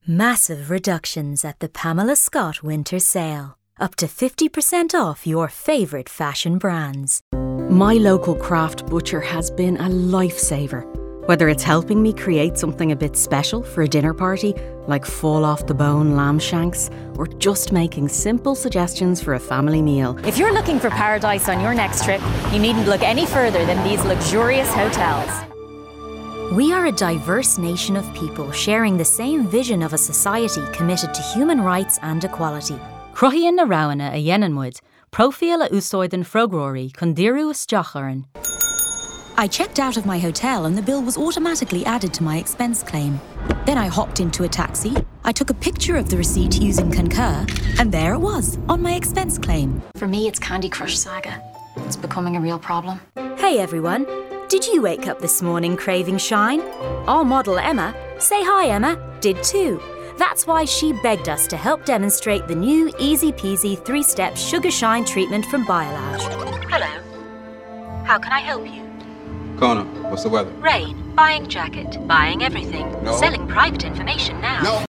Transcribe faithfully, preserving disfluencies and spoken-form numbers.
Massive reductions at the Pamela Scott Winter Sale. Up to fifty percent off your favourite fashion brands. My local craft butcher has been a lifesaver. Whether it's helping me create something a bit special for a dinner party, like fall-off-the-bone lamb shanks, or just making simple suggestions for a family meal. If you're looking for paradise on your next trip, you needn't look any further than these luxurious hotels. We are a diverse nation of people sharing the same vision of a society committed to human rights and equality. Cruhíonn na Roghanna a dhéanamid, prófial a úsáideann frógróirí chun díriú isteach orainn. I checked out of my hotel and the bill was automatically added to my expense claim. Then I hopped into a taxi, I took a picture of the receipt using Concur, and there it was, on my expense claim. For me, it's Candy Crush Saga. It's becoming a real problem. Hey everyone, did you wake up this morning craving shine? Our model Emma, say hi Emma, did too. That's why she begged us to help demonstrate the new easy peasy three-step sugar shine treatment from Biolage. Hello. How can I help you? Kona, what's the weather? Rain. Buying jacket. Buying everything. No. Selling private information now. No.